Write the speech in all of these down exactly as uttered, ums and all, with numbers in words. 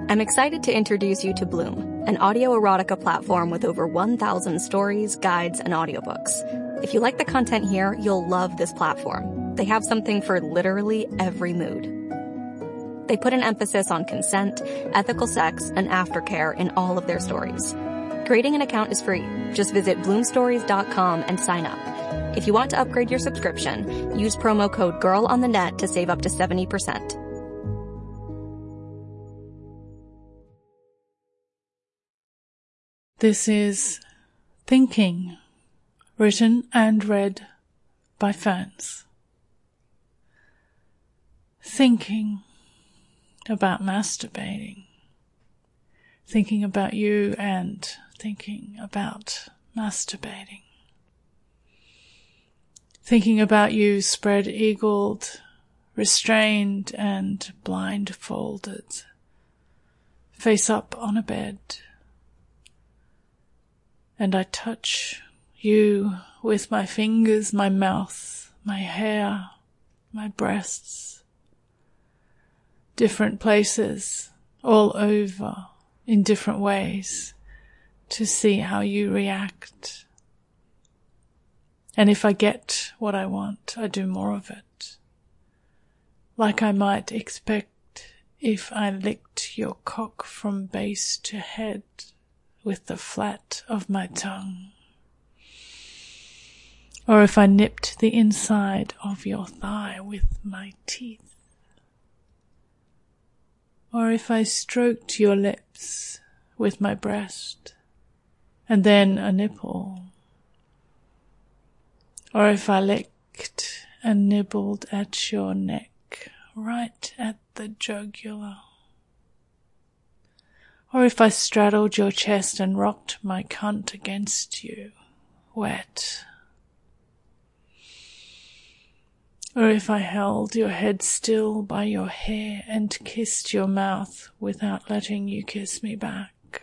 I'm excited to introduce you to Bloom, an audio erotica platform with over one thousand stories, guides, and audiobooks. If you like the content here, you'll love this platform. They have something for literally every mood. They put an emphasis on consent, ethical sex, and aftercare in all of their stories. Creating an account is free. Just visit bloom stories dot com and sign up. If you want to upgrade your subscription, use promo code GIRLONTHENET to save up to seventy percent. This is Thinking, written and read by fans. Thinking about masturbating. Thinking about you and thinking about masturbating. Thinking about you spread-eagled, restrained and blindfolded, face up on a bed. And I touch you with my fingers, my mouth, my hair, my breasts, different places, all over, in different ways, to see how you react. And if I get what I want, I do more of it. Like I might expect if I licked your cock from base to head with the flat of my tongue. Or if I nipped the inside of your thigh with my teeth. Or if I stroked your lips with my breast, and then a nipple. Or if I licked and nibbled at your neck, right at the jugular. Or if I straddled your chest and rocked my cunt against you, wet. Or if I held your head still by your hair and kissed your mouth without letting you kiss me back.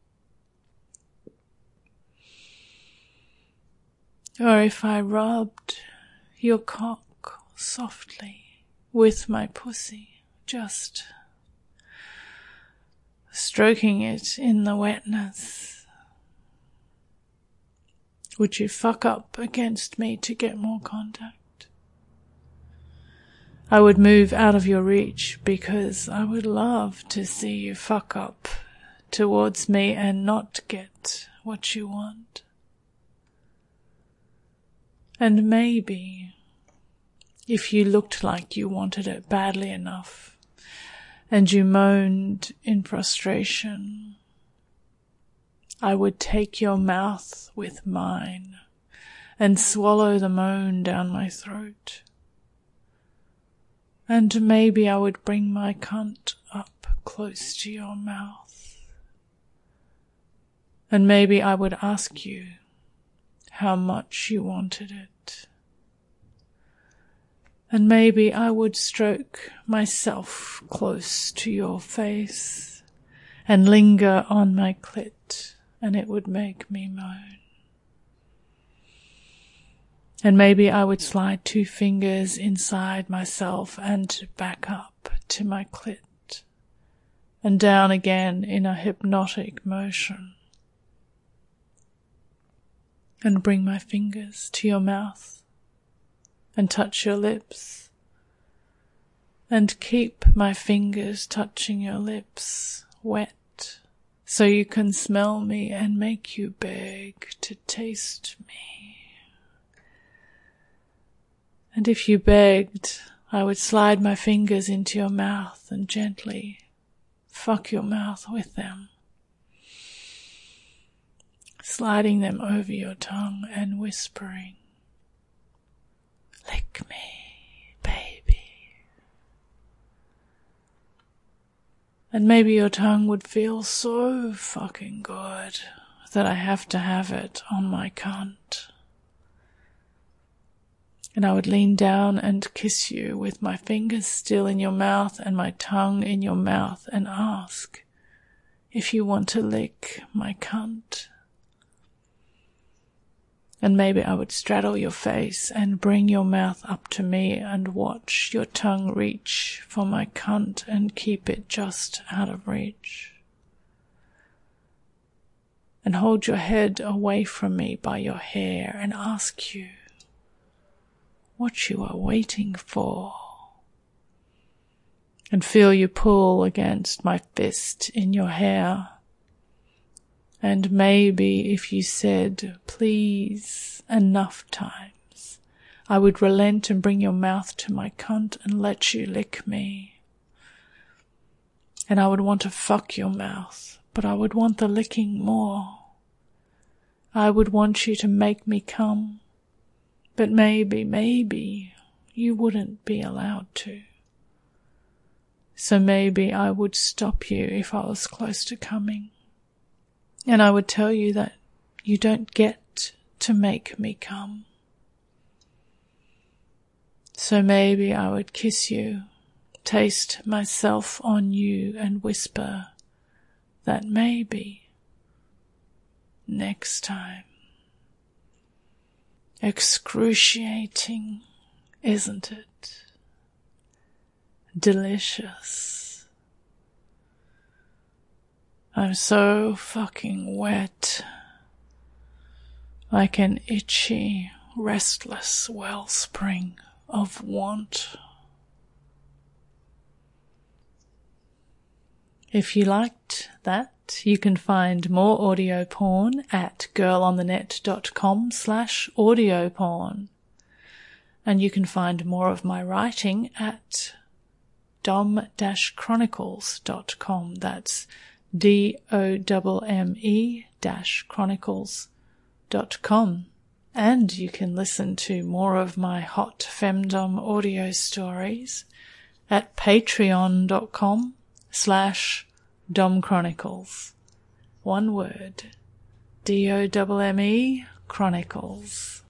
Or if I rubbed your cock softly with my pussy, just stroking it in the wetness. Would you fuck up against me to get more contact? I would move out of your reach because I would love to see you fuck up towards me and not get what you want. And maybe, if you looked like you wanted it badly enough, and you moaned in frustration, I would take your mouth with mine and swallow the moan down my throat. And maybe I would bring my cunt up close to your mouth. And maybe I would ask you how much you wanted it. And maybe I would stroke myself close to your face and linger on my clit, and it would make me moan. And maybe I would slide two fingers inside myself and back up to my clit and down again in a hypnotic motion, and bring my fingers to your mouth and touch your lips, and keep my fingers touching your lips wet, so you can smell me and make you beg to taste me. And if you begged, I would slide my fingers into your mouth and gently fuck your mouth with them, sliding them over your tongue and whispering, "Lick me, baby." And maybe your tongue would feel so fucking good that I have to have it on my cunt. And I would lean down and kiss you with my fingers still in your mouth and my tongue in your mouth and ask if you want to lick my cunt. And maybe I would straddle your face and bring your mouth up to me and watch your tongue reach for my cunt and keep it just out of reach. And hold your head away from me by your hair and ask you what you are waiting for. And feel you pull against my fist in your hair. And maybe if you said please enough times, I would relent and bring your mouth to my cunt and let you lick me. And I would want to fuck your mouth, but I would want the licking more. I would want you to make me come, but maybe, maybe you wouldn't be allowed to. So maybe I would stop you if I was close to coming. And I would tell you that you don't get to make me come. So maybe I would kiss you, taste myself on you and whisper that maybe next time. Excruciating, isn't it? Delicious. I'm so fucking wet, like an itchy, restless wellspring of want. If you liked that, you can find more audio porn at girlonthenet.com slash audio porn. And you can find more of my writing at dom dash chronicles dot com. That's D O M M E dash chronicles dot com. And you can listen to more of my hot femdom audio stories at patreon.com slash domchronicles. One word. D O M M E Chronicles.